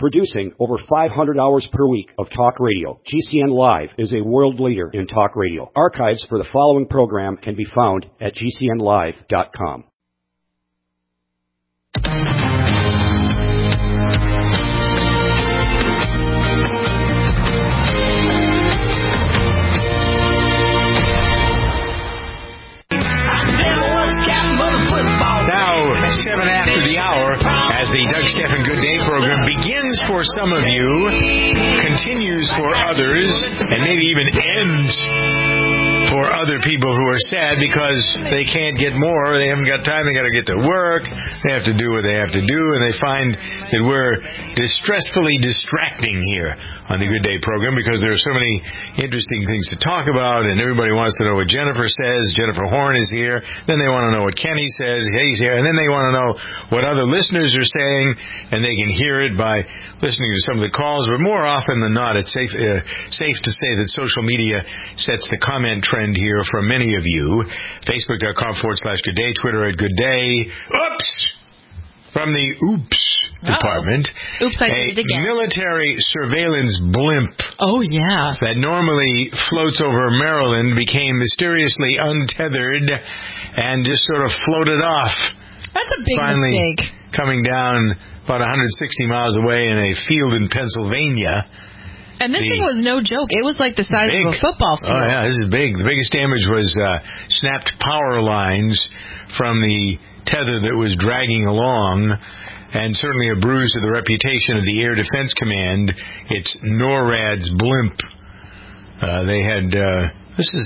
Producing over 500 hours per week of talk radio, GCN Live is a world leader in talk radio. Archives for the following program can be found at GCNlive.com. Now, 7 after the hour, as the Doug Stephan Good Day program begins for some of you, continues for others, and maybe even ends for other people who are sad because they can't get more, they haven't got time, they got to get to work, they have to do what they have to do, and they find that we're distressfully distracting here on the Good Day program because there are so many interesting things to talk about, and everybody wants to know what Jennifer says. Jennifer Horn is here. Then they want to know what Kenny says. He's here. And then they want to know what other listeners are saying, and they can hear it by listening to some of the calls. But more often than not, it's safe to say that social media sets the comment trend here for many of you. Facebook.com/Good Day, Twitter @GoodDay. Oops! From the Oops department. Oops, I did it again. A military surveillance blimp. Oh, yeah. That normally floats over Maryland became mysteriously untethered and just sort of floated off. That's a big Finally mistake. Coming down about 160 miles away in a field in Pennsylvania. And this thing was no joke. It was like the size of a football field. Oh, yeah, this is big. The biggest damage was snapped power lines from the tether that was dragging along, and certainly a bruise to the reputation of the Air Defense Command. It's NORAD's blimp. They had this is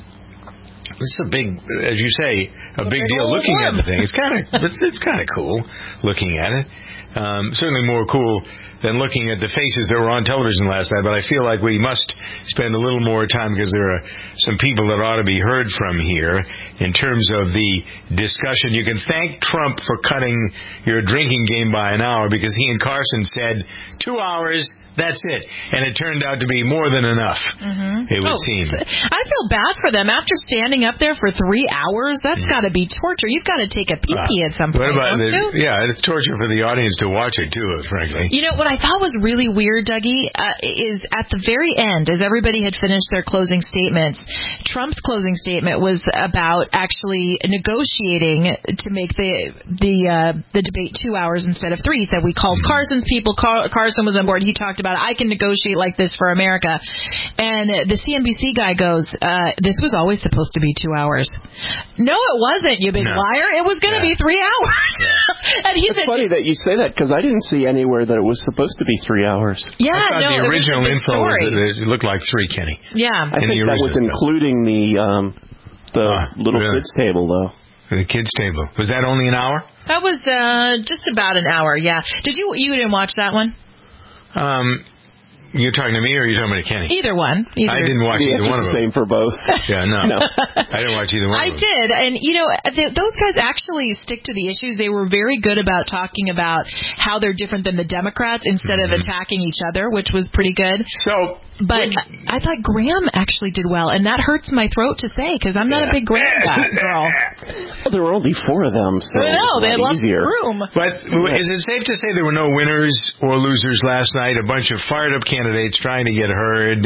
a big, as you say, a big deal looking at the thing. It's kind of cool looking at it. Certainly more cool than looking at the faces that were on television last night, but I feel like we must spend a little more time because there are some people that ought to be heard from here in terms of the discussion. You can thank Trump for cutting your drinking game by an hour because he and Carson said 2 hours, that's it. And it turned out to be more than enough, it would seem. I feel bad for them. After standing up there for 3 hours, that's got to be torture. You've got to take a pee-pee at some point, don't you? Yeah, it's torture for the audience to watch it, too, frankly. You know, what I thought was really weird, Dougie, is at the very end, as everybody had finished their closing statements, Trump's closing statement was about actually negotiating to make the debate 2 hours instead of 3. He said, we called Carson's people. Carson was on board. He talked about, I can negotiate like this for America. And the CNBC guy goes, this was always supposed to be 2 hours. No, it wasn't, you big liar. It was going to be 3 hours. And it's funny that you say that because I didn't see anywhere that it was supposed to be 3 hours. Yeah, I thought the original info was that it looked like 3, Kenny. Yeah. I think that was including the little kids table, though. The kids table. Was that only an hour? That was just about an hour, yeah. You didn't watch that one? You're talking to me or are you talking about Kenny? Either one. I didn't watch either one of them. The same for both. Yeah, no. I didn't watch either one of them. I did. And, you know, those guys actually stick to the issues. They were very good about talking about how they're different than the Democrats instead of attacking each other, which was pretty good. But I thought Graham actually did well, and that hurts my throat to say because I'm not a big Graham girl. Well, there were only 4 of them, so I know, they had lots of room. But is it safe to say there were no winners or losers last night? A bunch of fired-up candidates trying to get heard.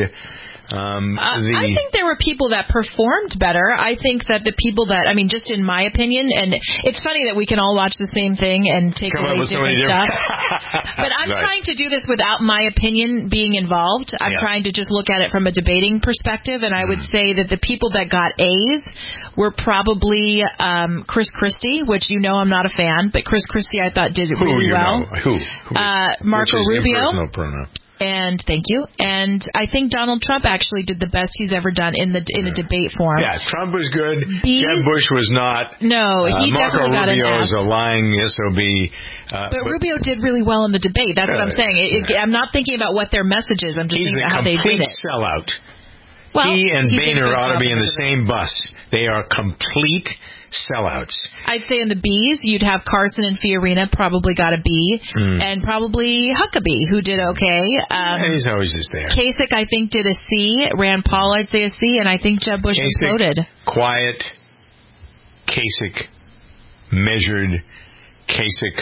I think there were people that performed better. I think that the people that, I mean, just in my opinion, and it's funny that we can all watch the same thing and take away different stuff. But I'm trying to do this without my opinion being involved. I'm trying to just look at it from a debating perspective, and I would say that the people that got A's were probably Chris Christie, which you know I'm not a fan, but Chris Christie I thought did it really well. Who? Marco Rubio. Impersonal pronoun. And thank you. And I think Donald Trump actually did the best he's ever done in a debate form. Yeah, Trump was good. Jeb Bush was not. No, he definitely got an F. Marco Rubio is a lying SOB. But Rubio did really well in the debate. That's what I'm saying. I'm not thinking about what their message is. I'm just thinking about how they did it. He's a complete sellout. Well, he and Boehner ought to be in the same bus. They are complete sellouts. I'd say in the B's, you'd have Carson and Fiorina probably got a B, and probably Huckabee, who did okay. He's always just there. Kasich, I think, did a C. Rand Paul, I'd say a C, and I think Jeb Bush imploded. Quiet. Kasich. Measured. Kasich.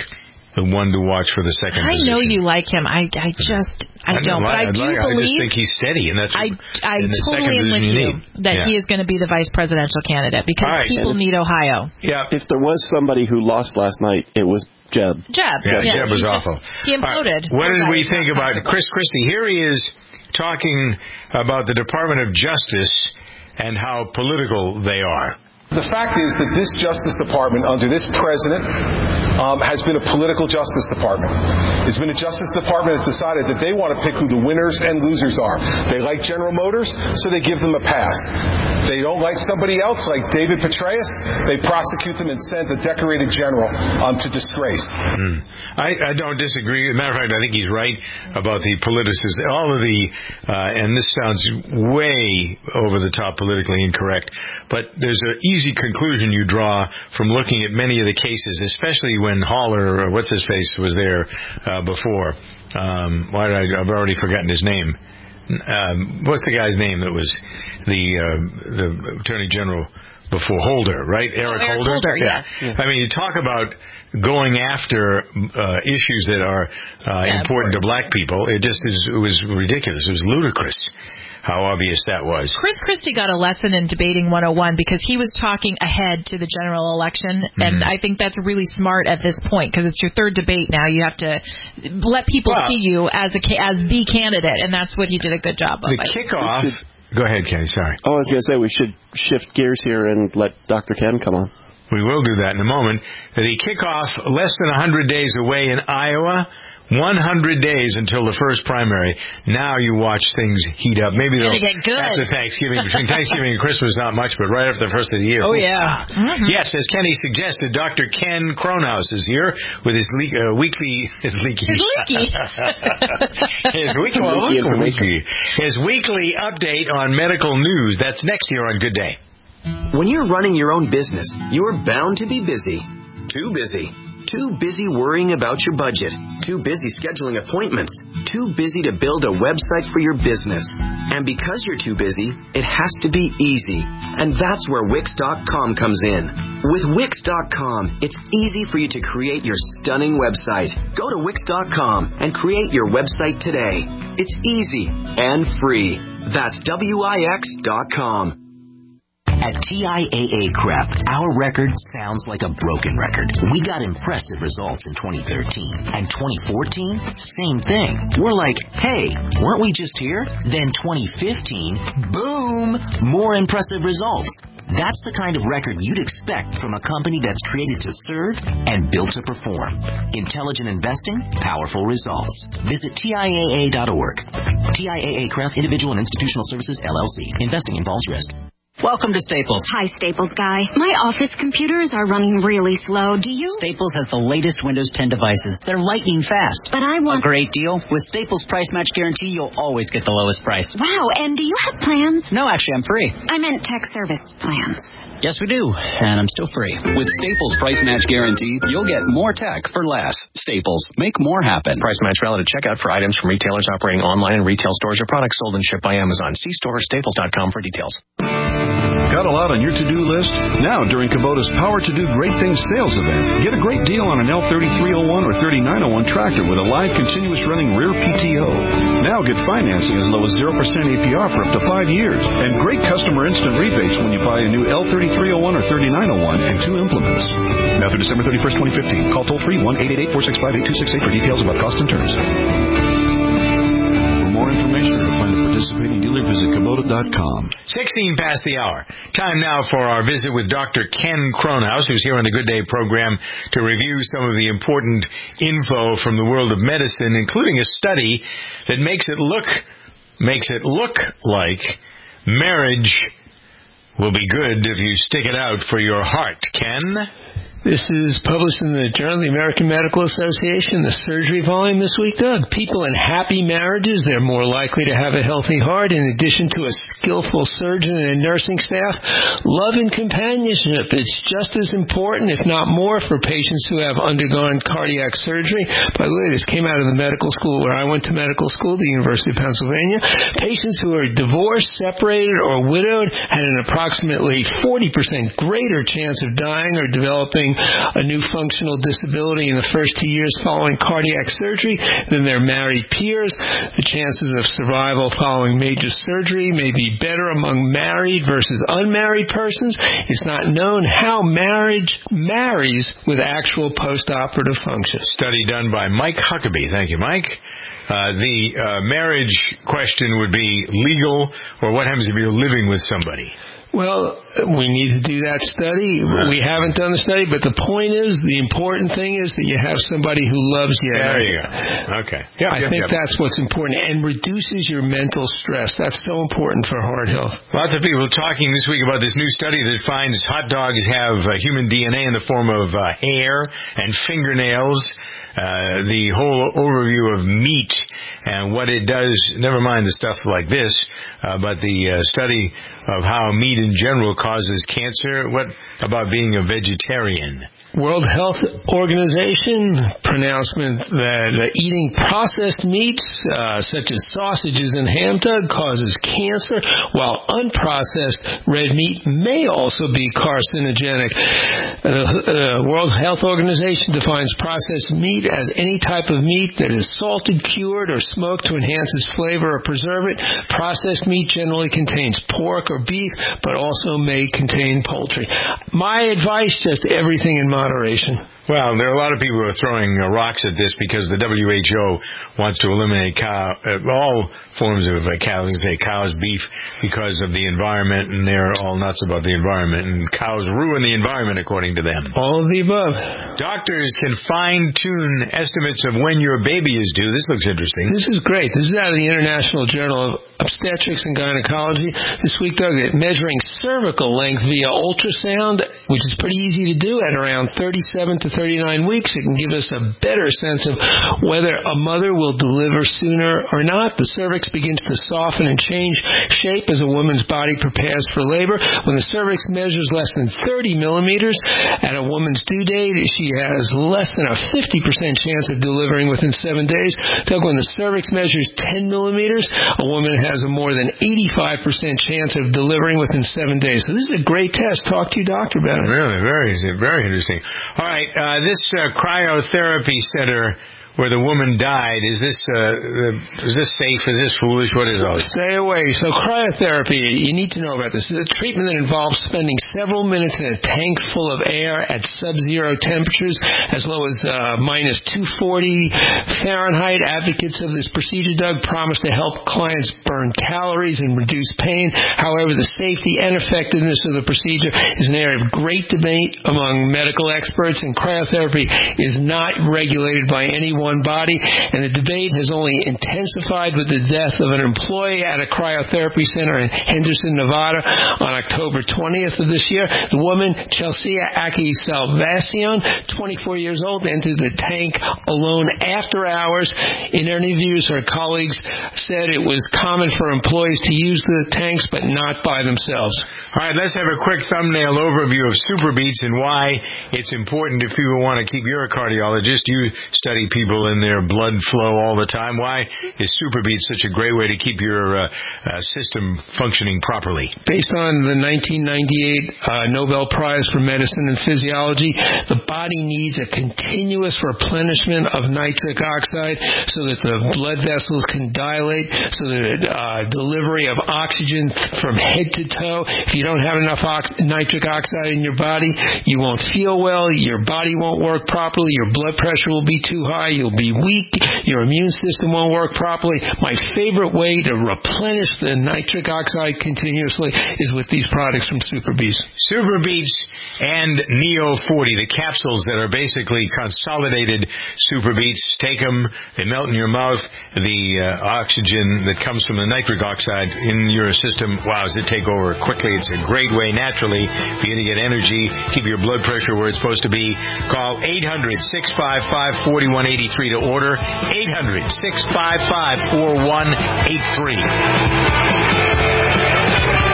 the one to watch for the second position. I know you like him. I don't. But I do believe. I just think he's steady, and that's. I totally am with you that he is going to be the vice presidential candidate because people need Ohio. Yeah. If there was somebody who lost last night, it was Jeb. Yeah, Jeb was awful. He imploded. Right. What did we think about Chris Christie? Here he is talking about the Department of Justice and how political they are. The fact is that this Justice Department, under this president, has been a political Justice Department. It's been a Justice Department that's decided that they want to pick who the winners and losers are. They like General Motors, so they give them a pass. They don't like somebody else, like David Petraeus, they prosecute them and send a decorated general to disgrace. I don't disagree. As a matter of fact, I think he's right about the politicization. All of the, and this sounds way over the top politically incorrect, but there's an easy conclusion you draw from looking at many of the cases, especially when Haller, or what's his face, was there before. I've already forgotten his name. What's the guy's name that was the Attorney General before Holder, right? Eric Holder? Yeah. I mean, you talk about going after issues that are important to black people. It was ridiculous. It was ludicrous how obvious that was. Chris Christie got a lesson in debating 101 because he was talking ahead to the general election, and I think that's really smart at this point because it's your third debate now. You have to let people see you as the candidate, and that's what he did a good job of. The kickoff. Go ahead, Kenny. Sorry. Oh, I was going to say we should shift gears here and let Dr. Ken come on. We will do that in a moment. The kickoff less than 100 days away in Iowa. 100 days until the first primary. Now you watch things heat up. Maybe they'll get good. After Thanksgiving, between Thanksgiving and Christmas, not much, but right after the first of the year. Oh, yeah. Mm-hmm. Yes, as Kenny suggested, Dr. Ken Kronhaus is here with his weekly update on medical news. That's next year on Good Day. When you're running your own business, you're bound to be busy. Too busy. Too busy worrying about your budget. Too busy scheduling appointments. Too busy to build a website for your business. And because you're too busy, it has to be easy. And that's where Wix.com comes in. With Wix.com, it's easy for you to create your stunning website. Go to Wix.com and create your website today. It's easy and free. That's Wix.com. At TIAA Crep, our record sounds like a broken record. We got impressive results in 2013. And 2014, same thing. We're like, hey, weren't we just here? Then 2015, boom, more impressive results. That's the kind of record you'd expect from a company that's created to serve and built to perform. Intelligent investing, powerful results. Visit TIAA.org. TIAA Crep, Individual and Institutional Services, LLC. Investing involves risk. Welcome to Staples. Hi, Staples guy. My office computers are running really slow. Do you? Staples has the latest Windows 10 devices. They're lightning fast. But I want... A great deal. With Staples Price Match Guarantee, you'll always get the lowest price. Wow, and do you have plans? No, actually, I'm free. I meant tech service plans. Yes, we do, and I'm still free. With Staples Price Match Guarantee, you'll get more tech for less. Staples, make more happen. Price match valid at checkout for items from retailers operating online and retail stores or products sold and shipped by Amazon. See store or staples.com for details. Got a lot on your to-do list? Now, during Kubota's Power to Do Great Things sales event, get a great deal on an L3301 or 3901 tractor with a live continuous running rear PTO. Now get financing as low as 0% APR for up to 5 years. And great customer instant rebates when you buy a new L3301 or 3901 and 2 implements. Now through December 31st, 2015. Call toll-free 1-888-465-8268 for details about cost and terms. For more information or to find a participating dealer, visit Kubota.com. 16 past the hour. Time now for our visit with Dr. Ken Kronhaus, who's here on the Good Day program to review some of the important info from the world of medicine, including a study that makes it look like marriage will be good if you stick it out for your heart. Ken? This is published in the Journal of the American Medical Association, the surgery volume this week, Doug. People in happy marriages, they're more likely to have a healthy heart. In addition to a skillful surgeon and a nursing staff, love and companionship is just as important, if not more, for patients who have undergone cardiac surgery. By the way, this came out of the medical school where I went to medical school, the University of Pennsylvania. Patients who are divorced, separated, or widowed had an approximately 40% greater chance of dying or developing developing a new functional disability in the first 2 years following cardiac surgery than their married peers. The chances of survival following major surgery may be better among married versus unmarried persons. It's not known how marriage marries with actual post-operative function. Study done by Mike Huckabee. Thank you, Mike. The marriage question would be legal, or what happens if you're living with somebody? Well, we need to do that study. We haven't done the study, but the point is, the important thing is that you have somebody who loves you. There you go. Okay. I think that's what's important, and reduces your mental stress. That's so important for heart health. Lots of people talking this week about this new study that finds hot dogs have human DNA in the form of hair and fingernails. The whole overview of meat and what it does, never mind the stuff like this, but the study of how meat in general causes cancer. What about being a vegetarian? World Health Organization pronouncement that eating processed meats such as sausages and ham, Doug, causes cancer, while unprocessed red meat may also be carcinogenic. The World Health Organization defines processed meat as any type of meat that is salted, cured, or smoked to enhance its flavor or preserve it. Processed meat generally contains pork or beef, but also may contain poultry. My advice, just everything in moderation. Well, there are a lot of people who are throwing rocks at this because the WHO wants to eliminate all forms of cows, beef, because of the environment, and they're all nuts about the environment, and cows ruin the environment according to them. All of the above. Doctors can fine-tune estimates of when your baby is due. This looks interesting. This is great. This is out of the International Journal of Obstetrics and Gynecology. This week, Doug, measuring cervical length via ultrasound, which is pretty easy to do at around 37 to 39 weeks. It can give us a better sense of whether a mother will deliver sooner or not. The cervix begins to soften and change shape as a woman's body prepares for labor. When the cervix measures less than 30 millimeters at a woman's due date, she has less than a 50% chance of delivering within 7 days. Doug, when the cervix measures 10 millimeters, a woman has a more than 85% chance of delivering within 7 days. So this is a great test. Talk to your doctor about it. Really, very, very interesting. All right, this cryotherapy center where the woman died, is this safe? Is this foolish? What is all this? Stay away. So cryotherapy, you need to know about this. It's a treatment that involves spending several minutes in a tank full of air at sub-zero temperatures, as low as minus 240 Fahrenheit. Advocates of this procedure, Doug, promise to help clients burn calories and reduce pain. However, the safety and effectiveness of the procedure is an area of great debate among medical experts, and cryotherapy is not regulated by any one body, and the debate has only intensified with the death of an employee at a cryotherapy center in Henderson, Nevada on October 20th of this year. The woman, Chelsea Aki Salvacion, 24 years old, entered the tank alone after hours. In interviews, her colleagues said it was common for employees to use the tanks, but not by themselves. All right, let's have a quick thumbnail overview of SuperBeets and why it's important if people want to keep. You're a cardiologist. You study people in their blood flow all the time. Why is SuperBeets such a great way to keep your system functioning properly? Based on the 1998 Nobel Prize for Medicine and Physiology, the body needs a continuous replenishment of nitric oxide so that the blood vessels can dilate, so that delivery of oxygen from head to toe. If you don't have enough nitric oxide in your body, you won't feel well, your body won't work properly, your blood pressure will be too high, you'll be weak, your immune system won't work properly. My favorite way to replenish the nitric oxide continuously is with these products from SuperBeets. SuperBeets and Neo 40, the capsules that are basically consolidated SuperBeets. Take them, they melt in your mouth. The oxygen that comes from the nitric oxide in your system, wow, does it take over quickly. It's a great way naturally for you to get energy, keep your blood pressure where it's supposed to be. Call 800-655-4183 to order. 800-655-4183.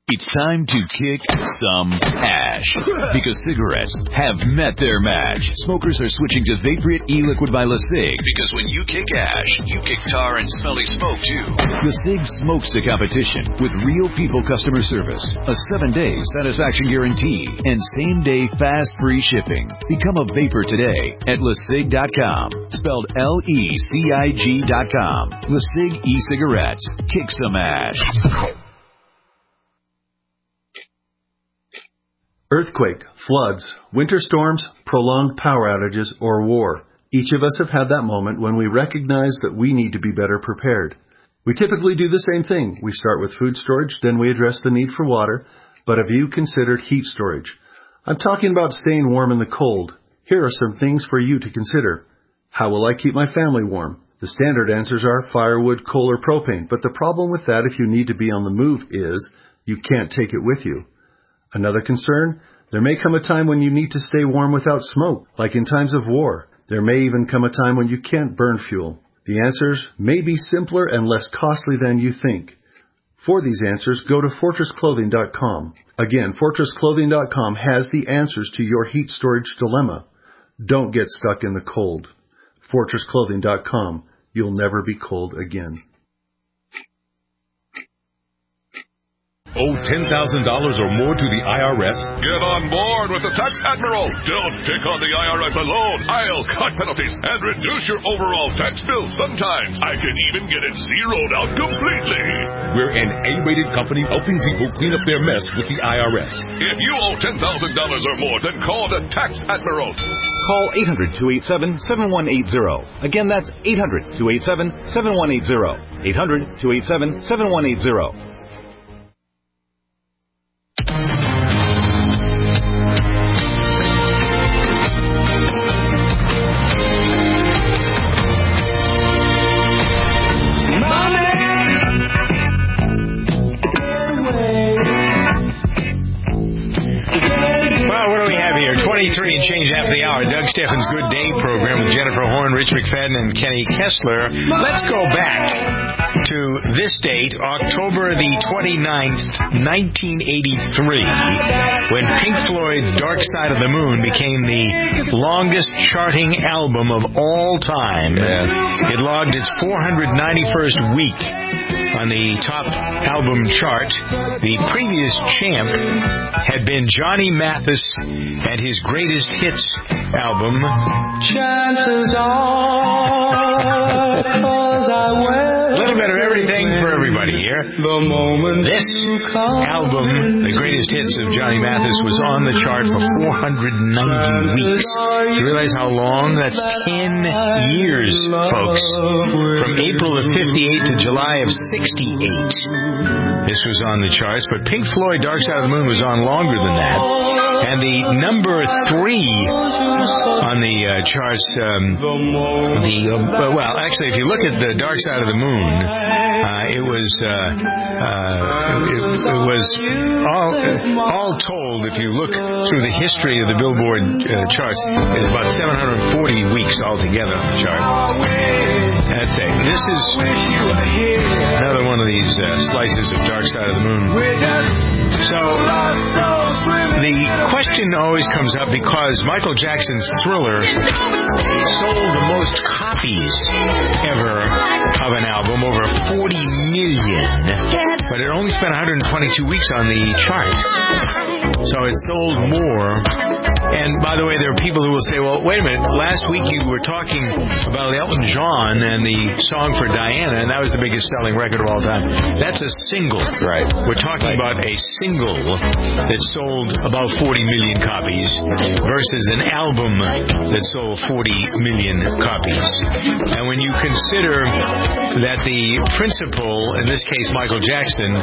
It's time to kick some ash, because cigarettes have met their match. Smokers are switching to Vaporite e-liquid by LeSig, because when you kick ash, you kick tar and smelly smoke too. LeSig smokes the competition with real people customer service, a 7-day satisfaction guarantee, and same-day fast free shipping. Become a vapor today at LeSig.com, spelled LECIG.com. LeSig e-cigarettes. Kick some ash. Earthquake, floods, winter storms, prolonged power outages, or war. Each of us have had that moment when we recognize that we need to be better prepared. We typically do the same thing. We start with food storage, then we address the need for water. But have you considered heat storage? I'm talking about staying warm in the cold. Here are some things for you to consider. How will I keep my family warm? The standard answers are firewood, coal, or propane. But the problem with that if you need to be on the move is you can't take it with you. Another concern, there may come a time when you need to stay warm without smoke, like in times of war. There may even come a time when you can't burn fuel. The answers may be simpler and less costly than you think. For these answers, go to FortressClothing.com. Again, FortressClothing.com has the answers to your heat storage dilemma. Don't get stuck in the cold. FortressClothing.com. You'll never be cold again. Owe $10,000 or more to the IRS? Get on board with the Tax Admiral. Don't pick on the IRS alone. I'll cut penalties and reduce your overall tax bill. Sometimes I can even get it zeroed out completely. We're an A-rated company helping people clean up their mess with the IRS. If you owe $10,000 or more, then call the Tax Admiral. Call 800-287-7180. Again, that's 800-287-7180. 800-287-7180. And change after the hour. Doug Steffens' Good Day program with Jennifer Horn, Rich McFadden, and Kenny Kessler. Let's go back to this date, October the 29th, 1983, when Pink Floyd's Dark Side of the Moon became the longest charting album of all time. It logged its 491st week on the top album chart. The previous champ had been Johnny Mathis and his Greatest Hits album. Chances are, 'cause I will. A little bit of everything for everybody here. This album, the Greatest Hits of Johnny Mathis, was on the chart for 490 weeks. You realize how long? That's 10 years, folks. From April of 58 to July of 68. This was on the charts, but Pink Floyd, Dark Side of the Moon, was on longer than that. And the number 3 on the charts, well, actually, if you look at the Dark Side of the Moon, it was all told, if you look through the history of the Billboard charts, it's about 740 weeks altogether on the chart. That's it. This is another one of these slices of Dark Side of the Moon. So the question always comes up because Michael Jackson's Thriller sold the most copies ever of an album, over 40 million, but it only spent 122 weeks on the chart. So it sold more. And by the way, there are people who will say, well, wait a minute, last week you were talking about Elton John and the song for Diana, and that was the biggest selling record of all time. That's a single. Right. We're talking about a single that sold about 40 million copies versus an album that sold 40 million copies. And when you consider that the principal, in this case Michael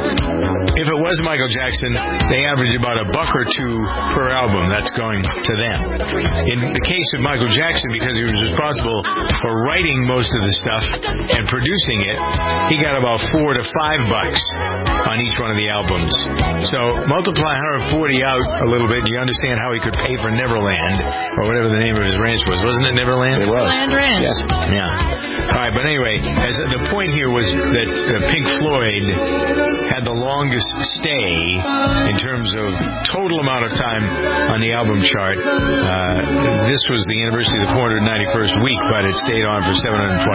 Jackson, if it was Michael Jackson, they averaged about $1 or $2 per album. That's going to them. In the case of Michael Jackson, because he was responsible for writing most of the stuff and producing it, he got about $4 to $5 on each one of the albums. So multiply 140 out a little bit, and you understand how he could pay for Neverland, or whatever the name of his ranch was. Wasn't it Neverland? It was. Neverland Ranch. Yeah. All right, but anyway, the point here was that Pink Floyd had the longest stay in terms of total amount of time on the album chart. This was the anniversary of the 491st week, but it stayed on for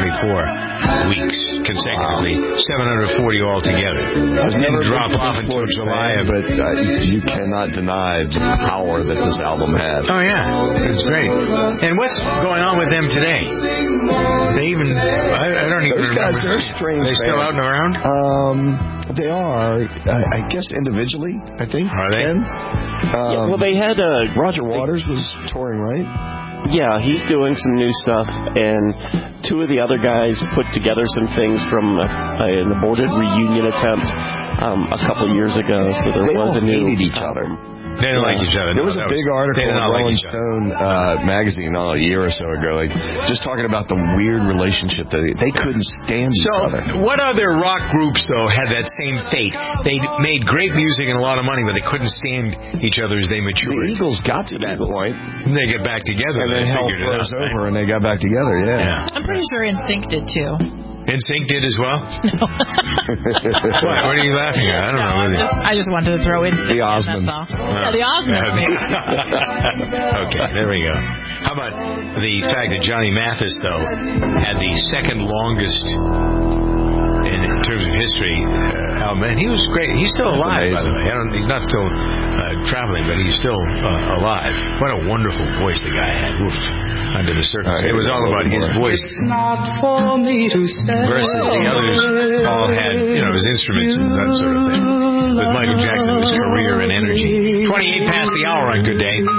724 weeks consecutively, 740 altogether. It didn't drop off until July. But you cannot deny the power that this album had. Oh, yeah. It's great. And what's going on with them today? They even... I don't even remember. Those guys, they're strange. They still out and around? They are, I guess, individually, I think. Are they? Well, they had... Roger Waters was touring, right? Yeah, he's doing some new stuff, and two of the other guys put together some things from an aborted reunion attempt a couple years ago, so there was a new... They hated each other. They didn't like each other. There was a big article in Rolling Stone magazine a year or so ago, just talking about the weird relationship that they couldn't stand each other. What other rock groups, though, had that same fate? They made great music and a lot of money, but they couldn't stand each other as they matured. The Eagles got to that point. They got back together. And then hell froze over, and they got back together, yeah. I'm pretty sure NSYNC did, too. NSYNC did as well? No. What are you laughing at? I don't know. I just wanted to throw in the Osmonds. Yeah, the Osmonds. Okay, there we go. How about the fact that Johnny Mathis, though, had the second longest in terms of history album, and he was great. He's still alive, by the way. He's not still traveling, but he's still alive. What a wonderful voice the guy had. Oof. Under the surface. It was all about his voice versus the others all had, his instruments and that sort of thing. With Michael Jackson, his career and energy. 28 past the hour on Good Day.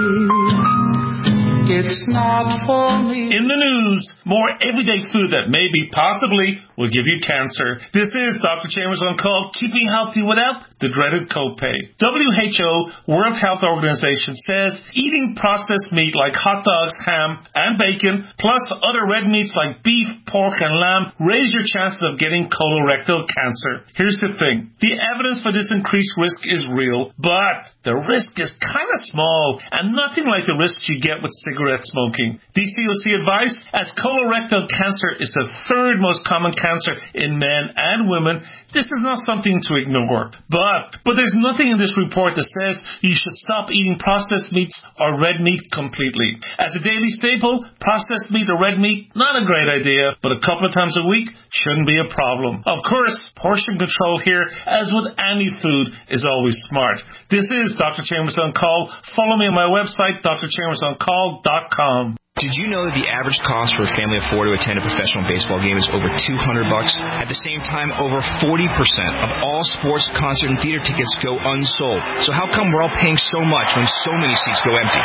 It's not for me. In the news, more everyday food that maybe, possibly, will give you cancer. This is Dr. Chambers on Call, keeping healthy without the dreaded copay. WHO, World Health Organization, says eating processed meat like hot dogs, ham, and bacon, plus other red meats like beef, pork, and lamb, raise your chances of getting colorectal cancer. Here's the thing. The evidence for this increased risk is real, but the risk is kind of small and nothing like the risks you get with cigarette smoking. DCOC advice, as colorectal cancer is the third most common cancer in men and women, this is not something to ignore. But there's nothing in this report that says you should stop eating processed meats or red meat completely. As a daily staple, processed meat or red meat, not a great idea, but a couple of times a week shouldn't be a problem. Of course, portion control here, as with any food, is always smart. This is Dr. Chambers on Call. Follow me on my website, drchambersoncall.com. Did you know that the average cost for a family of four to attend a professional baseball game is over $200? At the same time, over 40% of all sports, concert, and theater tickets go unsold. So how come we're all paying so much when so many seats go empty?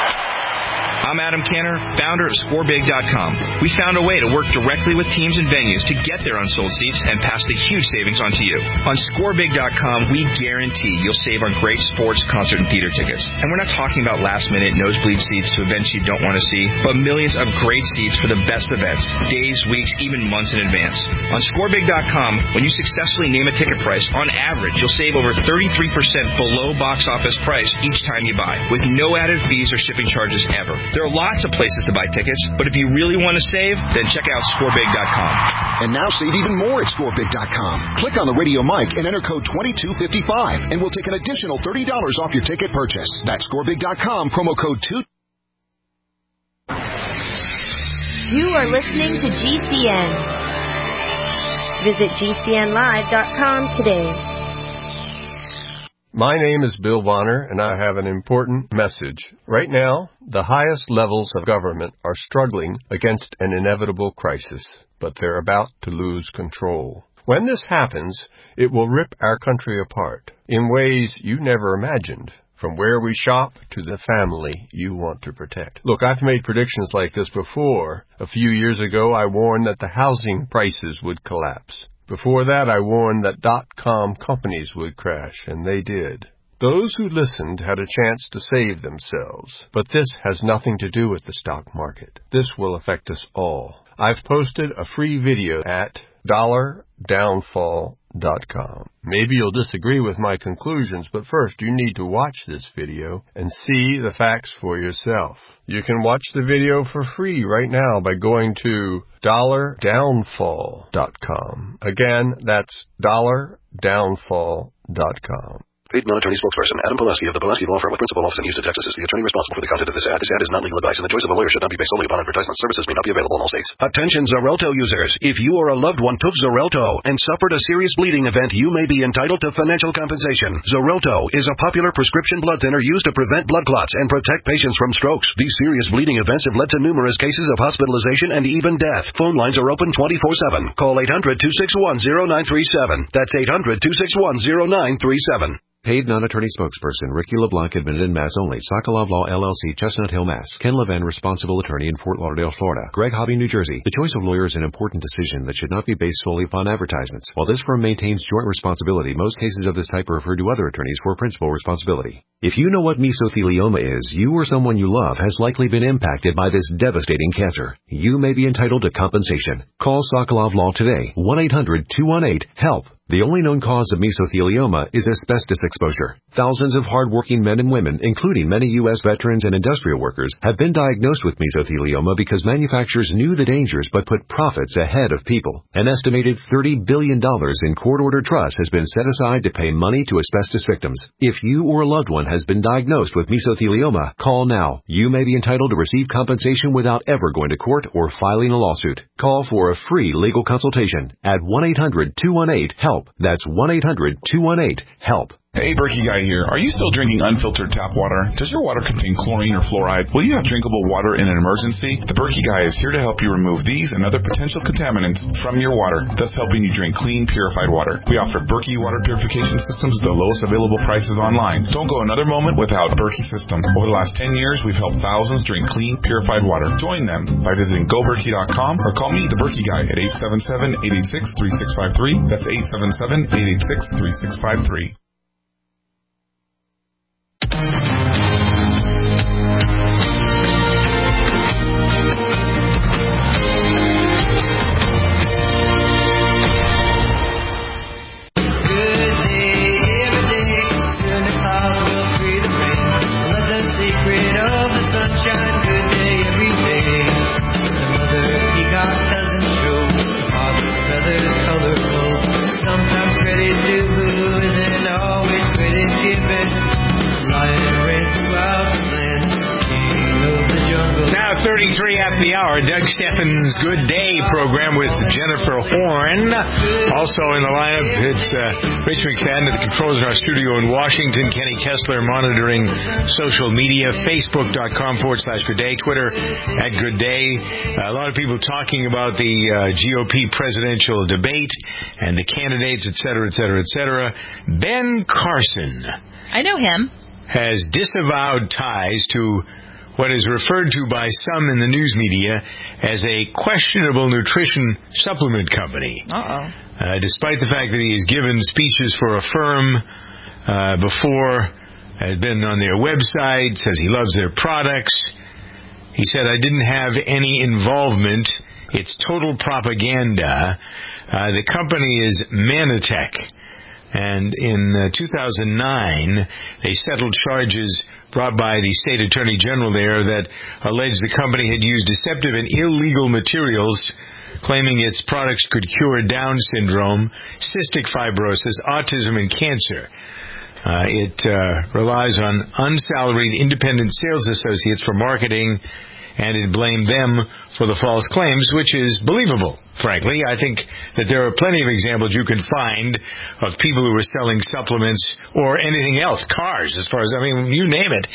I'm Adam Canner, founder of ScoreBig.com. We found a way to work directly with teams and venues to get their unsold seats and pass the huge savings on to you. On ScoreBig.com, we guarantee you'll save on great sports, concert, and theater tickets. And we're not talking about last-minute nosebleed seats to events you don't want to see, but millions of great seats for the best events, days, weeks, even months in advance. On ScoreBig.com, when you successfully name a ticket price, on average, you'll save over 33% below box office price each time you buy, with no added fees or shipping charges ever. There are lots of places to buy tickets, but if you really want to save, then check out ScoreBig.com. And now save even more at ScoreBig.com. Click on the radio mic and enter code 2255, and we'll take an additional $30 off your ticket purchase. That's ScoreBig.com, promo code 2. You are listening to GCN. Visit GCNlive.com today. My name is Bill Bonner, and I have an important message. Right now, the highest levels of government are struggling against an inevitable crisis, but they're about to lose control. When this happens, it will rip our country apart in ways you never imagined, from where we shop to the family you want to protect. Look, I've made predictions like this before. A few years ago, I warned that the housing prices would collapse. Before that, I warned that .com companies would crash, and they did. Those who listened had a chance to save themselves, but this has nothing to do with the stock market. This will affect us all. I've posted a free video at $downfall.com. Maybe you'll disagree with my conclusions, but first you need to watch this video and see the facts for yourself. You can watch the video for free right now by going to $downfall.com. Again, that's $downfall.com. Paid non-attorney spokesperson Adam Pulaski of the Pulaski Law Firm with principal office in Houston, Texas is the attorney responsible for the content of this ad. This ad is not legal advice, and the choice of a lawyer should not be based solely upon advertisement. Services may not be available in all states. Attention Xarelto users. If you or a loved one took Xarelto and suffered a serious bleeding event, you may be entitled to financial compensation. Xarelto is a popular prescription blood thinner used to prevent blood clots and protect patients from strokes. These serious bleeding events have led to numerous cases of hospitalization and even death. Phone lines are open 24/7. Call 800-261-0937. That's 800-261-0937. Paid non-attorney spokesperson Ricky LeBlanc, admitted in Mass only. Sokolov Law, LLC, Chestnut Hill, Mass. Ken Levin, responsible attorney in Fort Lauderdale, Florida. Greg Hobby, New Jersey. The choice of lawyer is an important decision that should not be based solely upon advertisements. While this firm maintains joint responsibility, most cases of this type are referred to other attorneys for principal responsibility. If you know what mesothelioma is, you or someone you love has likely been impacted by this devastating cancer. You may be entitled to compensation. Call Sokolov Law today. 1-800-218-HELP. The only known cause of mesothelioma is asbestos exposure. Thousands of hard-working men and women, including many U.S. veterans and industrial workers, have been diagnosed with mesothelioma because manufacturers knew the dangers but put profits ahead of people. An estimated $30 billion in court-ordered trust has been set aside to pay money to asbestos victims. If you or a loved one has been diagnosed with mesothelioma, call now. You may be entitled to receive compensation without ever going to court or filing a lawsuit. Call for a free legal consultation at 1-800-218-HELP. That's 1-800-218-HELP. Hey, Berkey Guy here. Are you still drinking unfiltered tap water? Does your water contain chlorine or fluoride? Will you have drinkable water in an emergency? The Berkey Guy is here to help you remove these and other potential contaminants from your water, thus helping you drink clean, purified water. We offer Berkey water purification systems at the lowest available prices online. Don't go another moment without a Berkey system. Over the last 10 years, we've helped thousands drink clean, purified water. Join them by visiting GoBerkey.com or call me, the Berkey Guy, at 877-886-3653. That's 877-886-3653. Sometimes credit due isn't always credit given. Now 33 at the hour, Doug Steffens' Good Day program with Jennifer Horn. Also in the lineup, it's Rich McFadden at the controls in our studio in Washington. Kenny Kessler monitoring social media, Facebook.com/Good Day, Twitter @Good Day. A lot of people talking about the GOP presidential debate and the candidates, et cetera, et cetera, et cetera. Ben Carson. I know him. Has disavowed ties to what is referred to by some in the news media as a questionable nutrition supplement company. Despite the fact that he has given speeches for a firm before, has been on their website, says he loves their products. He said, I didn't have any involvement. It's total propaganda. The company is Manatech. And in 2009, they settled charges brought by the state attorney general there that alleged the company had used deceptive and illegal materials, claiming its products could cure Down syndrome, cystic fibrosis, autism, and cancer. It relies on unsalaried independent sales associates for marketing, and it blamed them for the false claims, which is believable, frankly. I think that there are plenty of examples you can find of people who are selling supplements or anything else, cars, as far as, I mean, you name it.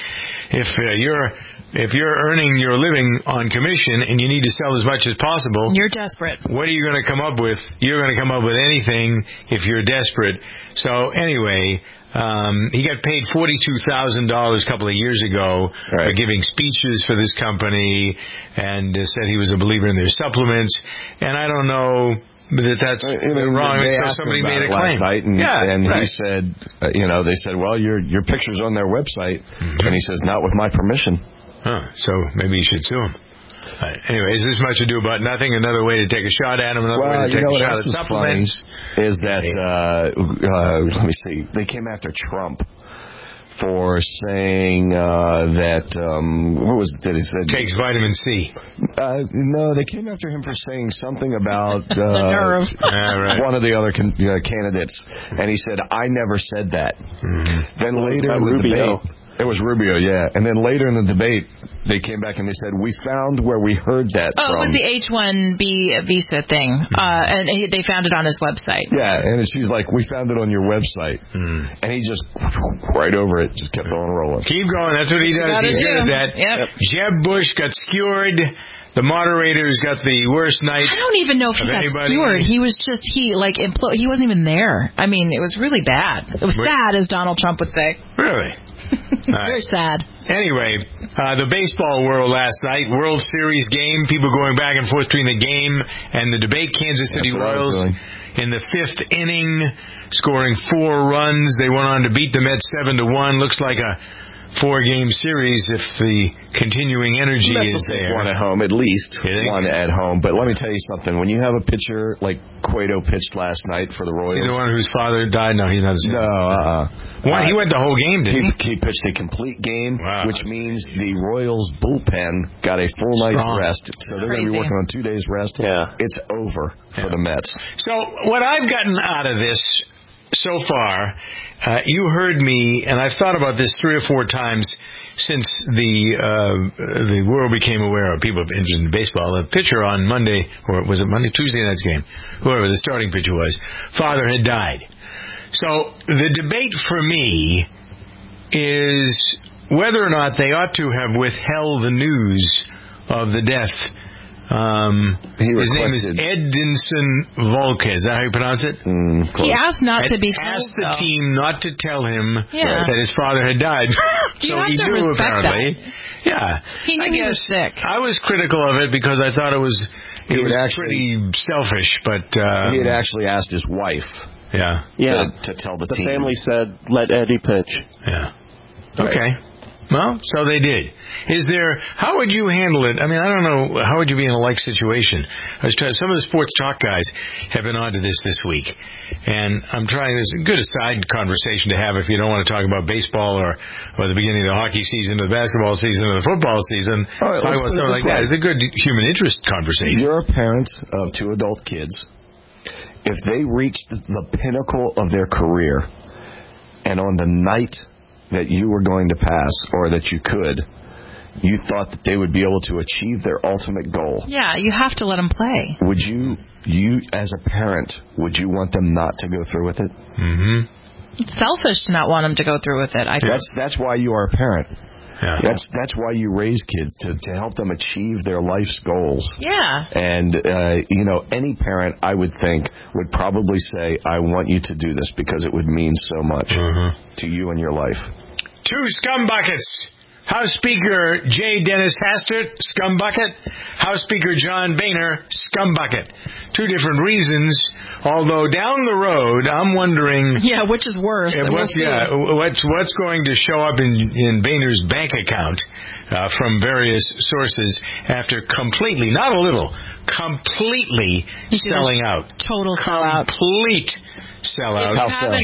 If you're earning your living on commission and you need to sell as much as possible, you're desperate. What are you going to come up with? You're going to come up with anything if you're desperate. So anyway, he got paid $42,000 a couple of years ago for giving speeches for this company, and said he was a believer in their supplements. And I don't know that's wrong. So somebody made a claim. Last night, and he said, they said, well, your picture's on their website. Mm-hmm. And he says, not with my permission. So maybe you should sue him. Anyway, is this much ado about nothing? Another way to take a shot at him, another way to take a shot at supplements. Is that, let me see, they came after Trump for saying that, what was it that he said? Takes vitamin C. No, they came after him for saying something about one of the other candidates. And he said, I never said that. Mm-hmm. Then later in the debate... It was Rubio, yeah. And then later in the debate, they came back and they said, we found where we heard that from. It was the H-1B visa thing. And they found it on his website. Yeah, and she's like, we found it on your website. And he just, right over it, just kept on rolling. Keep going. That's what he does. He's good at that. Yep. Jeb Bush got skewered. The moderators got the worst night. I don't even know if he got skewered. He was just, he wasn't even there. I mean, it was really bad. It was sad, as Donald Trump would say. Really? Very sad. Anyway, the baseball world last night, World Series game, people going back and forth between the game and the debate. Kansas City Royals in the 5th inning, scoring 4 runs. They went on to beat the Mets 7-1. Looks like a 4-game series if the continuing energy is there. One at home, at least. One at home. But let me tell you something. When you have a pitcher like Cueto pitched last night for the Royals. Is he the one whose father died? No, he's not the same. No, he went the whole game, didn't he? He pitched a complete game, which means the Royals bullpen got a full night's rest. So they're going to be working on 2 days rest. Yeah. It's over for the Mets. So what I've gotten out of this so far... you heard me, and I've thought about this 3 or 4 times since the world became aware of people interested in baseball. A pitcher on Monday, or was it Monday, Tuesday night's game, whoever the starting pitcher was, father had died. So the debate for me is whether or not they ought to have withheld the news of the death. His name is Edinson Volquez. Is that how you pronounce it? He asked not to be told. Asked the team not to tell him that his father had died. So he knew, apparently. That. Yeah. He knew he was sick. I was critical of it because I thought it was pretty selfish. But he had actually asked his wife to tell the team. The family said, let Eddie pitch. Yeah. Okay. Well, so they did. How would you handle it? I mean, I don't know, how would you be in a like situation? Some of the sports talk guys have been on to this week. And I'm trying, this is a good aside conversation to have if you don't want to talk about baseball or the beginning of the hockey season or the basketball season or the football season. Talk about something like that. It's a good human interest conversation. You're a parent of 2 adult kids. If they reached the pinnacle of their career and on the night that you were going to pass or that you could, you thought that they would be able to achieve their ultimate goal. Yeah, you have to let them play. Would you as a parent, would you want them not to go through with it? Mm-hmm. It's selfish to not want them to go through with it. I think. That's why you are a parent. Yeah. That's why you raise kids, to help them achieve their life's goals. Yeah. And, any parent, I would think, would probably say, I want you to do this because it would mean so much to you and your life. 2 scumbuckets. House Speaker J. Dennis Hastert, scumbucket. House Speaker John Boehner, scumbucket. 2 different reasons, although down the road, I'm wondering... Yeah, which is worse? What's going to show up in Boehner's bank account from various sources after completely, not a little, completely selling out. Total sellout. Complete sellout.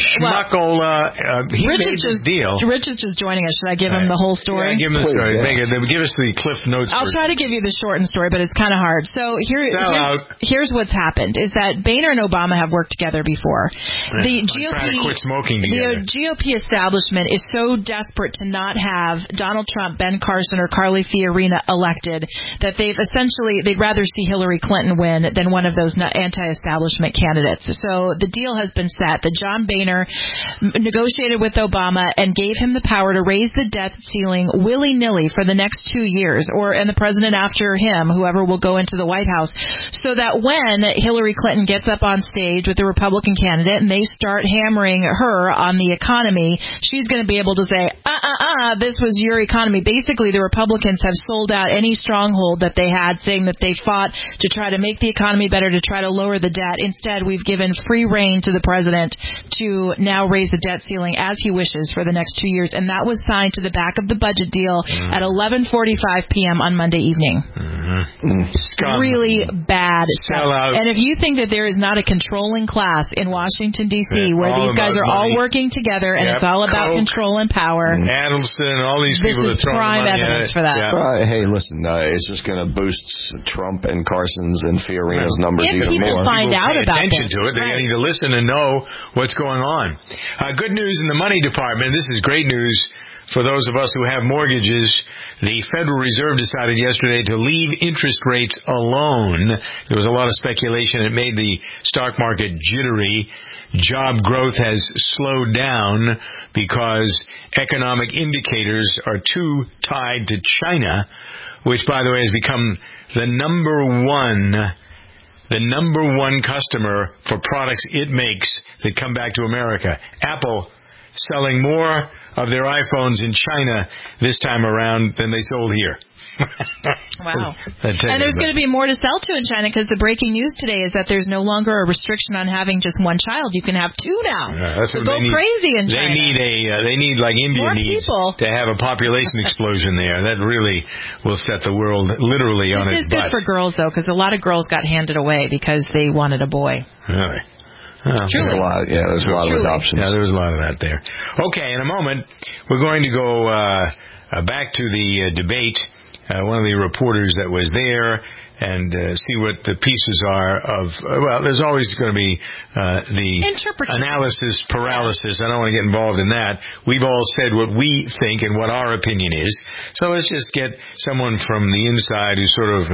He made this deal. Rich is just joining us. Should I give him the whole story? Yeah, give him the story. Give us the Cliff Notes. I'll try to give you the shortened story, but it's kind of hard. So here's what's happened, is that Boehner and Obama have worked together before. The GOP, quit smoking together. The GOP establishment is so desperate to not have Donald Trump, Ben Carson, or Carly Fiorina elected that they'd rather see Hillary Clinton win than one of those anti-establishment candidates. So the deal has been set that John Boehner negotiated with Obama and gave him the power to raise the debt ceiling willy-nilly for the next 2 years, and the president after him, whoever will go into the White House, so that when Hillary Clinton gets up on stage with the Republican candidate and they start hammering her on the economy, she's going to be able to say, this was your economy. Basically, the Republicans have sold out any stronghold that they had, saying that they fought to try to make the economy better, to try to lower the debt. Instead, we've given free rein to the president to now raise the debt ceiling as he wishes for the next 2 years. And that was signed to the back of the budget deal at 11:45 p.m. on Monday evening. Really bad stuff. And if you think that there is not a controlling class in Washington, D.C., where these guys are all working together and it's all about control and power. Adelson, all these people that throw prime evidence for that. Hey, listen, it's just going to boost Trump and Carson's and Fiorina's numbers even more. Find out about attention to it. They need to listen and know what's going on. Good news in the money department. This is great news for those of us who have mortgages. The Federal Reserve decided yesterday to leave interest rates alone. There was a lot of speculation. It made the stock market jittery. Job growth has slowed down because economic indicators are too tied to China, which, by the way, has become the number one customer for products it makes that come back to America. Apple selling more of their iPhones in China this time around than they sold here. Wow. And there's going to be more to sell to in China, because the breaking news today is that there's no longer a restriction on having just one child. You can have two now. So go crazy in China. They need like India more needs people. To have a population explosion there. That really will set the world literally on its butt. This is good for girls, though, because a lot of girls got handed away because they wanted a boy. Really? There's a lot of adoptions. Yeah, there was a lot of that there. Okay, in a moment, we're going to go back to the debate. One of the reporters that was there, and see what the pieces are of, there's always going to be the analysis paralysis. I don't want to get involved in that. We've all said what we think and what our opinion is. So let's just get someone from the inside who's sort of,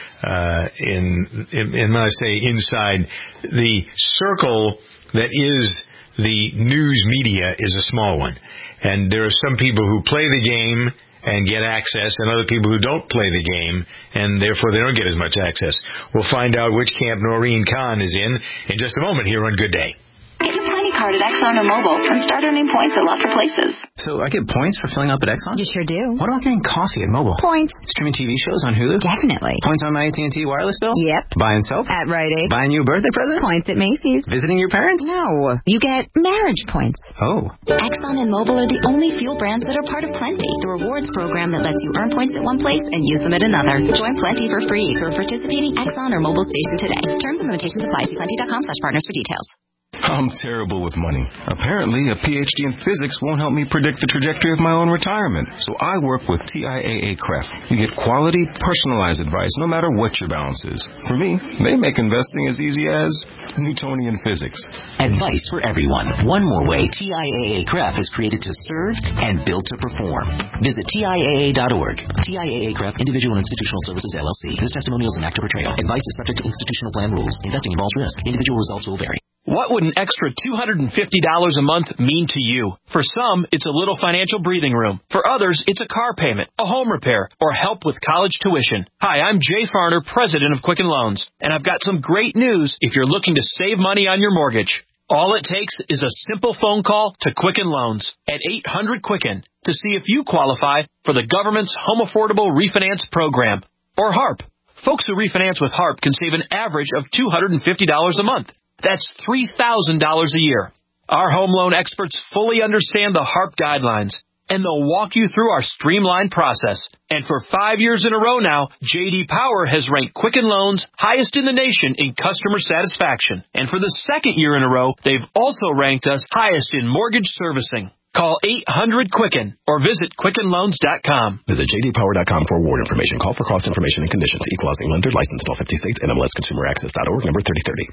when I say inside, the circle that is the news media is a small one. And there are some people who play the game and get access, and other people who don't play the game, and therefore they don't get as much access. We'll find out which camp Noreen Khan is in just a moment here on Good Day. Get your Plenty card at Exxon or Mobil and start earning points at lots of places. So I get points for filling up at Exxon? You sure do. What about getting coffee at Mobil? Points. Streaming TV shows on Hulu? Definitely. Points on my AT&T wireless bill? Yep. Buying soap? At Rite Aid. Buying you a birthday present? Points at Macy's. Visiting your parents? No. You get marriage points. Oh. Exxon and Mobil are the only fuel brands that are part of Plenty, the rewards program that lets you earn points at one place and use them at another. Join Plenty for free for participating Exxon or Mobil station today. Terms and limitations apply. See plenty.com/partners for details. I'm terrible with money. Apparently, a PhD in physics won't help me predict the trajectory of my own retirement. So I work with TIAA-CREF. You get quality, personalized advice no matter what your balance is. For me, they make investing as easy as Newtonian physics. Advice for everyone. One more way TIAA-CREF is created to serve and built to perform. Visit TIAA.org. TIAA-CREF, Individual and Institutional Services, LLC. This testimonial is an actor portrayal. Advice is subject to institutional plan rules. Investing involves risk. Individual results will vary. What would an extra $250 a month mean to you? For some, it's a little financial breathing room. For others, it's a car payment, a home repair, or help with college tuition. Hi, I'm Jay Farner, president of Quicken Loans, and I've got some great news if you're looking to save money on your mortgage. All it takes is a simple phone call to Quicken Loans at 800-QUICKEN to see if you qualify for the government's Home Affordable Refinance Program, or HARP. Folks who refinance with HARP can save an average of $250 a month. That's $3,000 a year. Our home loan experts fully understand the HARP guidelines, and they'll walk you through our streamlined process. And for 5 years in a row now, J.D. Power has ranked Quicken Loans highest in the nation in customer satisfaction. And for the second year in a row, they've also ranked us highest in mortgage servicing. Call 800-QUICKEN or visit QuickenLoans.com. Visit jdpower.com for award information. Call for cost information and conditions. Equal housing lender. Licensed in all 50 states. NMLSConsumerAccess.org. Number 3030.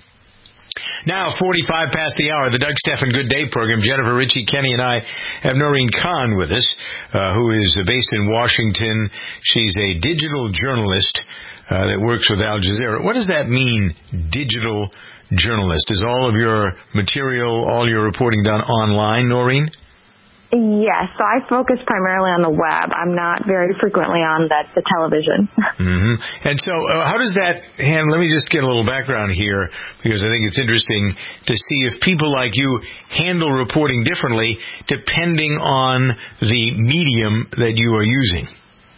Now, 45 past the hour, the Doug Stephan Good Day program. Jennifer Ritchie, Kenny, and I have Noreen Khan with us, who is based in Washington. She's a digital journalist that works with Al Jazeera. What does that mean, digital journalist. Is all of your material, all your reporting done online, Noreen? Yes, so I focus primarily on the web. I'm not very frequently on the television. Mm-hmm. And so how does that handle? Let me just get a little background here, because I think it's interesting to see if people like you handle reporting differently depending on the medium that you are using.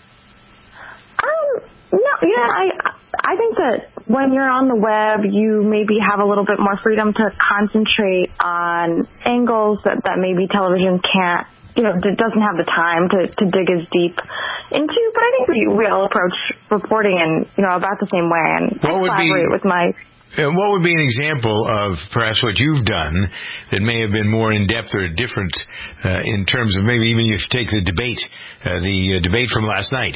I think that when you're on the web, you maybe have a little bit more freedom to concentrate on angles that maybe television can't, doesn't have the time to dig as deep into. But I think we all approach reporting in, about the same way. And collaborate with my... What would be an example of perhaps what you've done that may have been more in-depth or different in terms of maybe even if you take the debate from last night?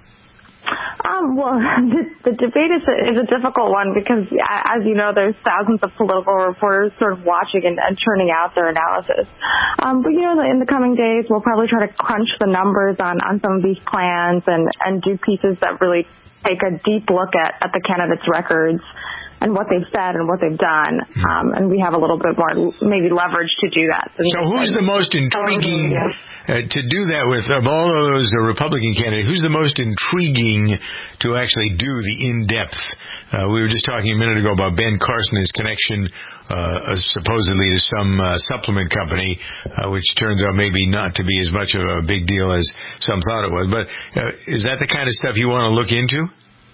Well, the debate is a difficult one because, as you know, there's thousands of political reporters sort of watching and churning out their analysis. But, in the coming days, we'll probably try to crunch the numbers on some of these plans and do pieces that really take a deep look at the candidates' records and what they've said and what they've done. And we have a little bit more maybe leverage to do that. So who's the most intriguing to do that with, of all of those Republican candidates, who's the most intriguing to actually do the in-depth? We were just talking a minute ago about Ben Carson, his connection supposedly to some supplement company, which turns out maybe not to be as much of a big deal as some thought it was. But is that the kind of stuff you want to look into?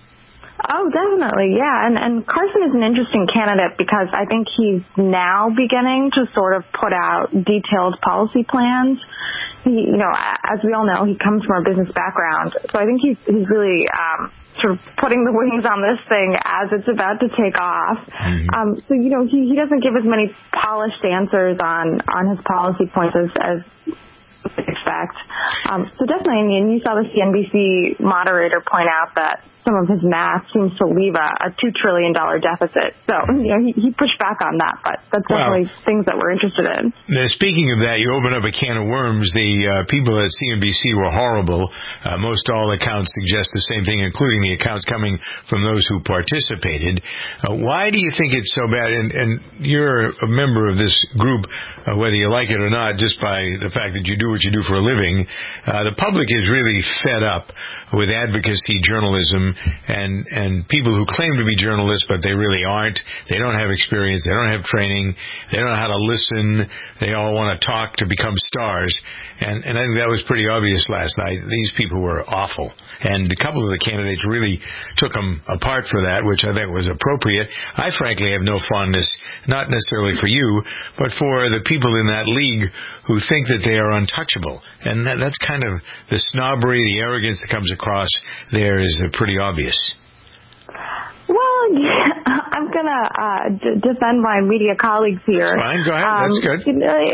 Oh, definitely, yeah. And Carson is an interesting candidate because I think he's now beginning to sort of put out detailed policy plans. He, as we all know, he comes from a business background, so I think he's really sort of putting the wings on this thing as it's about to take off. Mm-hmm. So he doesn't give as many polished answers on his policy points as expect. So definitely, and you saw the CNBC moderator point out that some of his math seems to leave a $2 trillion deficit. So, he pushed back on that, but that's definitely things that we're interested in. Now, speaking of that, you open up a can of worms. The people at CNBC were horrible. Most all accounts suggest the same thing, including the accounts coming from those who participated. Why do you think it's so bad? And you're a member of this group, whether you like it or not, just by the fact that you do what you do for a living. The public is really fed up with advocacy journalism and people who claim to be journalists, but they really aren't. They don't have experience. They don't have training. They don't know how to listen. They all want to talk to become stars. And I think that was pretty obvious last night. These people were awful. And a couple of the candidates really took them apart for that, which I think was appropriate. I frankly have no fondness, not necessarily for you, but for the people in that league who think that they are untouchable. And that's kind of the snobbery, the arrogance that comes across there is pretty obvious. Well, I'm going to defend my media colleagues here. Fine, go ahead. That's good.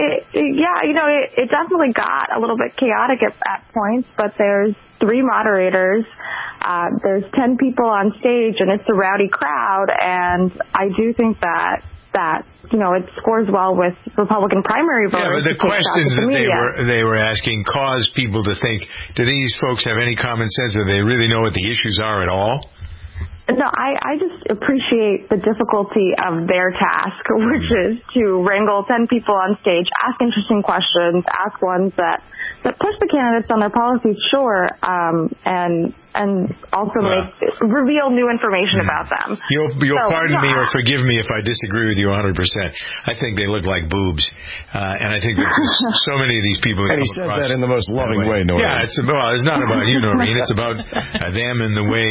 It definitely got a little bit chaotic at points, but there's 3 moderators. There's 10 people on stage, and it's a rowdy crowd, and I do think that it scores well with Republican primary voters. Yeah, but the questions that they were asking caused people to think, do these folks have any common sense? Do they really know what the issues are at all? No, I just appreciate the difficulty of their task, which is to wrangle 10 people on stage, ask interesting questions, ask ones that push the candidates on their policies, sure, and also reveal new information about them. You'll pardon me or forgive me if I disagree with you 100%. I think they look like boobs, and I think that so many of these people. And he says that in the most loving way, Noreen. Yeah, it's not about you, Noreen. It's about them and the way.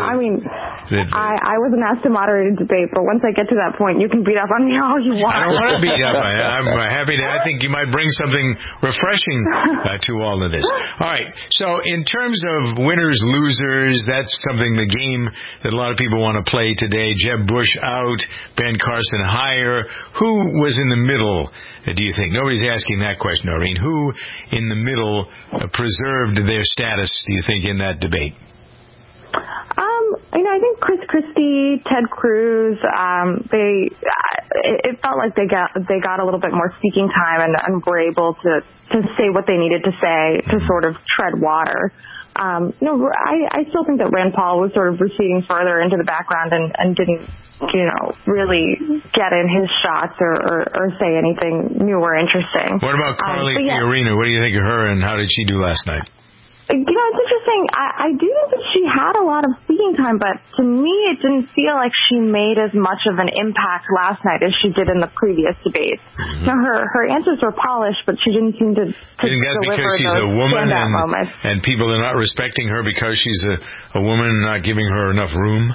I wasn't asked to moderate a debate, but once I get to that point, you can beat up on me all you want. I don't want to beat up. I'm happy to. I think you might bring something refreshing to all of this. All right. So in terms of winners, losers, that's something, the game that a lot of people want to play today. Jeb Bush out, Ben Carson higher. Who was in the middle, do you think? Nobody's asking that question, Noreen. Who in the middle preserved their status, do you think, in that debate? I think Chris Christie, Ted Cruz, it felt like they got a little bit more speaking time and were able to say what they needed to say to sort of tread water. I still think that Rand Paul was sort of receding further into the background and didn't, really get in his shots or say anything new or interesting. What about Carly Fiorina? What do you think of her, and how did she do last night? It's interesting. I do think that she had a lot of speaking time, but to me it didn't feel like she made as much of an impact last night as she did in the previous debates. Mm-hmm. Now, her answers were polished, but she didn't seem to you think that's deliver because she's a woman and people are not respecting her because she's a woman, not giving her enough room?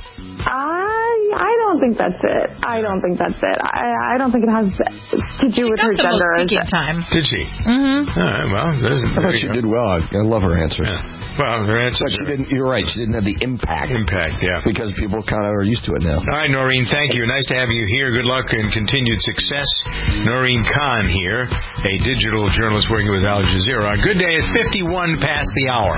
I don't think that's it. I don't think that's it. I don't think it has to do with her gender. Time. Did she? Mm-hmm. All right, well, I thought she did well. I love her answer. Yeah. Well, her answer. But she didn't. You're right. She didn't have the impact. Yeah. Because people kind of are used to it now. All right, Noreen. Thank you. Nice to have you here. Good luck and continued success. Noreen Khan here, a digital journalist working with Al Jazeera. Good day. It's 51 past the hour.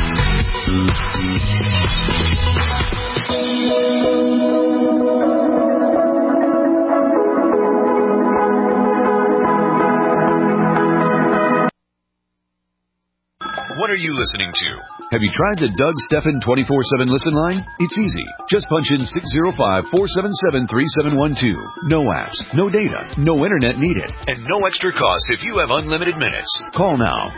What are you listening to? Have you tried the Doug Stephan 24/7 listen line? It's easy. Just punch in 605-477-3712. No apps, no data, no internet needed, and no extra cost if you have unlimited minutes. Call now,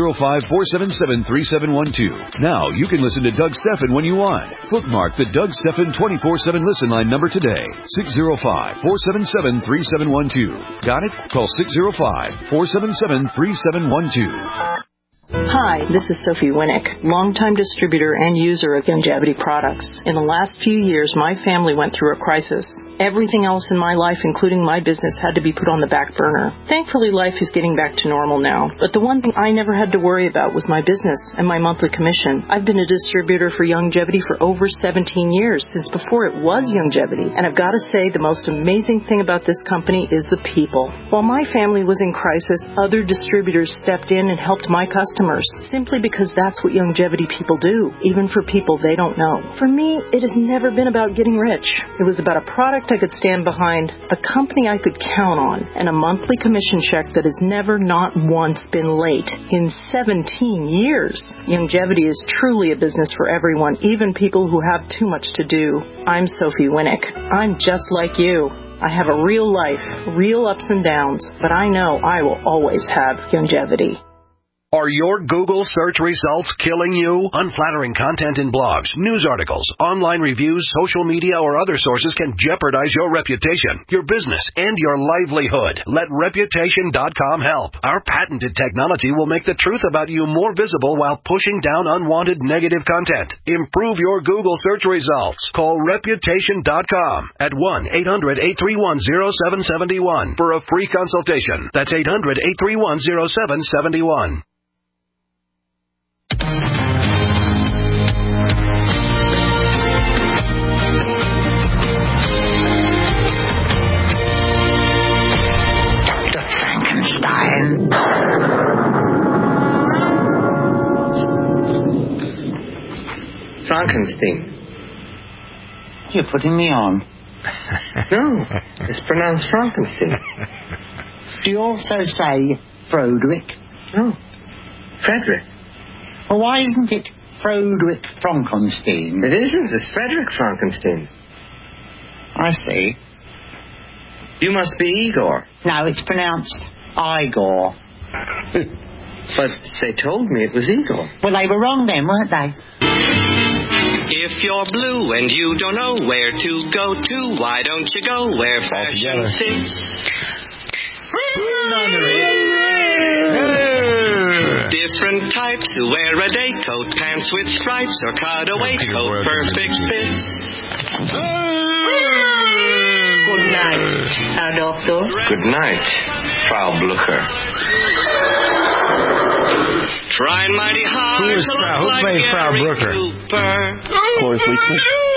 605-477-3712. Now you can listen to Doug Stephan when you want. Bookmark the Doug Stephan 24/7 listen line number today. 605-477-3712. Got it? Call 605-477-3712. Hi, this is Sophie Winnick, longtime distributor and user of Youngevity products. In the last few years, my family went through a crisis. Everything else in my life, including my business, had to be put on the back burner. Thankfully, life is getting back to normal now. But the one thing I never had to worry about was my business and my monthly commission. I've been a distributor for Youngevity for over 17 years, since before it was Youngevity. And I've got to say, the most amazing thing about this company is the people. While my family was in crisis, other distributors stepped in and helped my customers, simply because that's what Youngevity people do, even for people they don't know. For me, it has never been about getting rich. It was about a product I could stand behind, a company I could count on, and a monthly commission check that has never, not once, been late in 17 years. Youngevity is truly a business for everyone, even people who have too much to do. I'm Sophie Winnick. I'm just like you. I have a real life, real ups and downs, but I know I will always have Youngevity. Are your Google search results killing you? Unflattering content in blogs, news articles, online reviews, social media, or other sources can jeopardize your reputation, your business, and your livelihood. Let Reputation.com help. Our patented technology will make the truth about you more visible while pushing down unwanted negative content. Improve your Google search results. Call Reputation.com at 1-800-831-0771 for a free consultation. That's 800-831-0771. Dr. Frankenstein. Frankenstein. You're putting me on. No, it's pronounced Frankenstein. Do you also say Frederick? No, Frederick. Well, why isn't it Frederick Frankenstein? It isn't. It's Frederick Frankenstein. I see. You must be Igor. No, it's pronounced Igor. But they told me it was Igor. Well, they were wrong then, weren't they? If you're blue and you don't know where to go to, why don't you go where fashion sits? Different types who wear a day coat, pants with stripes, or cutaway coat, perfect fits. Good night, Herr Doctor. Good night, Frau Blucher. Trying mighty hard to look like Gary Cooper. Cloris Leachman.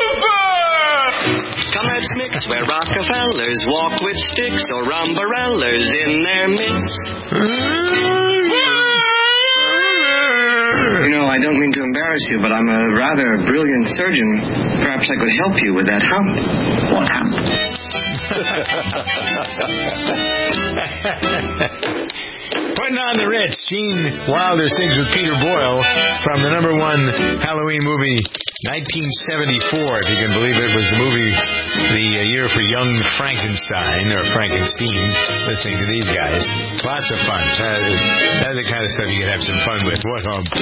Come let's mix where Rockefellers walk with sticks or umbrellas in their midst. You know, I don't mean to embarrass you, but I'm a rather brilliant surgeon. Perhaps I could help you with that hump. What hump? Putting on the Ritz, Gene Wilder sings with Peter Boyle from the #1 Halloween movie, 1974, if you can believe it, was the movie, the year for young Frankenstein, or Frankenstein, listening to these guys. Lots of fun. That's the kind of stuff you can have some fun with. What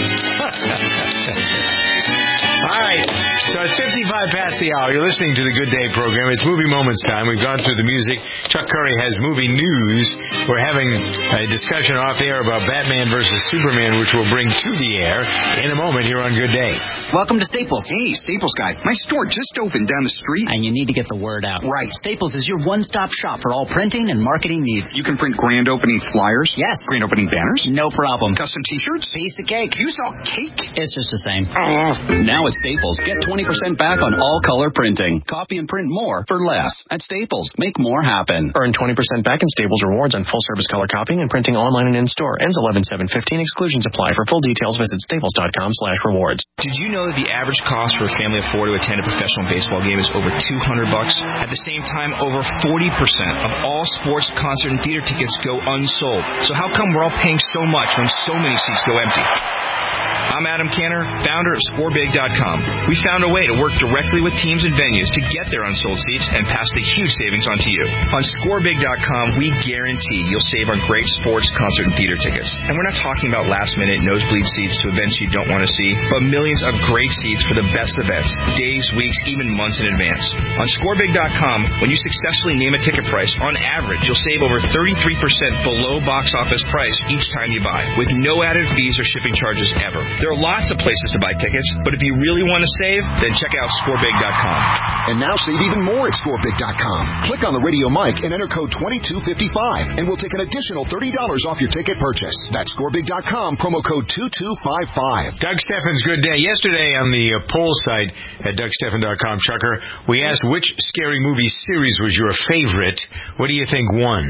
All right, so it's 55 past the hour. You're listening to the Good Day program. It's Movie Moments time. We've gone through the music. Chuck Curry has movie news. We're having a discussion off the air about Batman versus Superman, which we'll bring to the air in a moment here on Good Day. Welcome to Staples. Hey, Staples guy. My store just opened down the street. And you need to get the word out. Right. Staples is your one-stop shop for all printing and marketing needs. You can print grand opening flyers. Yes. Grand opening banners. No problem. Custom t-shirts. Piece of cake. You sell cake? It's just the same. Now at Staples, get 20% back on all color printing. Copy and print more for less. At Staples, make more happen. Earn 20% back in Staples rewards on full-service color copying and printing online and in-store. Ends 11/7/15. Exclusions apply. For full details, visit staples.com/rewards. Did you know that the average cost for a family of 4 to attend a professional baseball game is over $200? At the same time, over 40% of all sports, concert, and theater tickets go unsold. So how come we're all paying so much when so many seats go empty? I'm Adam Canner, founder of ScoreBig.com. We found a way to work directly with teams and venues to get their unsold seats and pass the huge savings on to you. On ScoreBig.com, we guarantee you'll save on great sports, concert, and theater tickets. And we're not talking about last-minute nosebleed seats to events you don't want to see, but millions of great seats for the best events, days, weeks, even months in advance. On ScoreBig.com, when you successfully name a ticket price, on average, you'll save over 33% below box office price each time you buy, with no added fees or shipping charges ever. There are lots of places to buy tickets, but if you really want to save, then check out ScoreBig.com. And now save even more at ScoreBig.com. Click on the radio mic and enter code 2255, and we'll take an additional $30 off your ticket purchase. That's ScoreBig.com, promo code 2255. Doug Steffen's Good Day. Yesterday on the poll site at DougSteffen.com, Chucker, we asked which scary movie series was your favorite. What do you think won?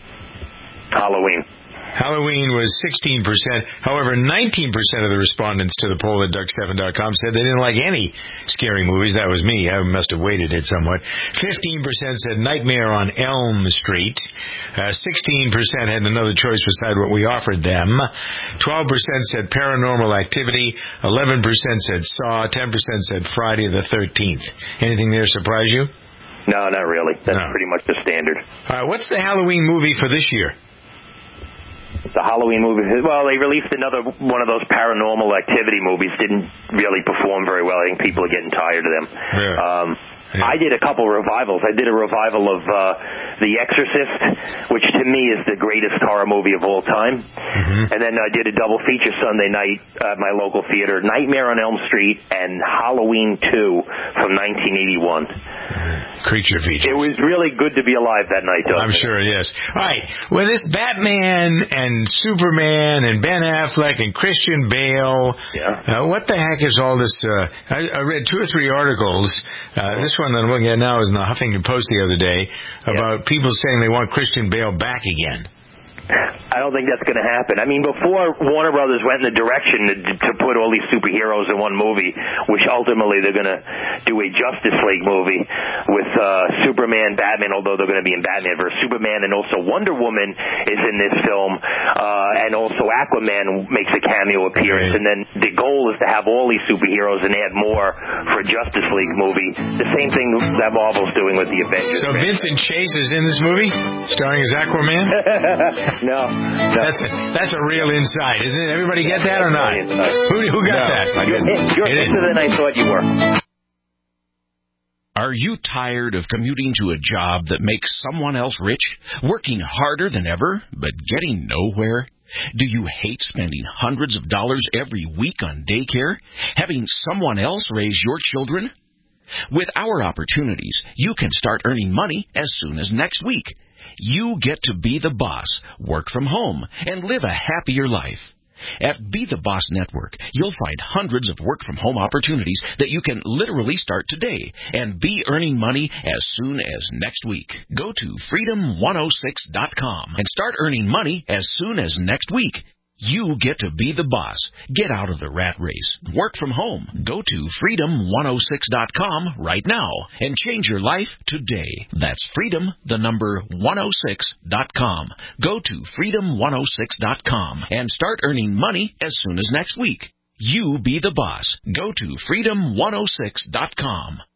Halloween. Halloween was 16%. However, 19% of the respondents to the poll at DougSteffen.com said they didn't like any scary movies. That was me. I must have weighted it somewhat. 15% said Nightmare on Elm Street. 16% had another choice beside what we offered them. 12% said Paranormal Activity. 11% said Saw. 10% said Friday the 13th. Anything there surprise you? No, not really. That's pretty much the standard. All right, what's the Halloween movie for this year? The Halloween movie, well, they released another one of those Paranormal Activity movies. Didn't really perform very well. I think people are getting tired of them. Yeah. I did a couple revivals. I did a revival of The Exorcist, which to me is the greatest horror movie of all time. Mm-hmm. And then I did a double feature Sunday night at my local theater, Nightmare on Elm Street and Halloween 2 from 1981. Creature features. It was really good to be alive that night, though. I'm sure, yes. All right. Well, this Batman and Superman and Ben Affleck and Christian Bale, what the heck is all this? I read 2 or 3 articles. This one that I'm looking at now is in the Huffington Post the other day about people saying they want Christian Bale back again. I don't think that's going to happen. I mean, before Warner Brothers went in the direction to put all these superheroes in one movie, which ultimately they're going to do a Justice League movie with Superman, Batman, although they're going to be in Batman vs. Superman, and also Wonder Woman is in this film, and also Aquaman makes a cameo appearance, and then the goal is to have all these superheroes and add more for a Justice League movie. The same thing that Marvel's doing with the Avengers. So Vincent Chase is in this movie, starring as Aquaman? No. That's a real insight, isn't it? Everybody get that or not? Who got that? I didn't. You're better than I thought you were. Are you tired of commuting to a job that makes someone else rich, working harder than ever, but getting nowhere? Do you hate spending hundreds of dollars every week on daycare, having someone else raise your children? With our opportunities, you can start earning money as soon as next week. You get to be the boss, work from home, and live a happier life. At Be the Boss Network, you'll find hundreds of work-from-home opportunities that you can literally start today and be earning money as soon as next week. Go to freedom106.com and start earning money as soon as next week. You get to be the boss. Get out of the rat race. Work from home. Go to freedom106.com right now and change your life today. That's freedom106.com. Go to freedom106.com and start earning money as soon as next week. You be the boss. Go to freedom106.com.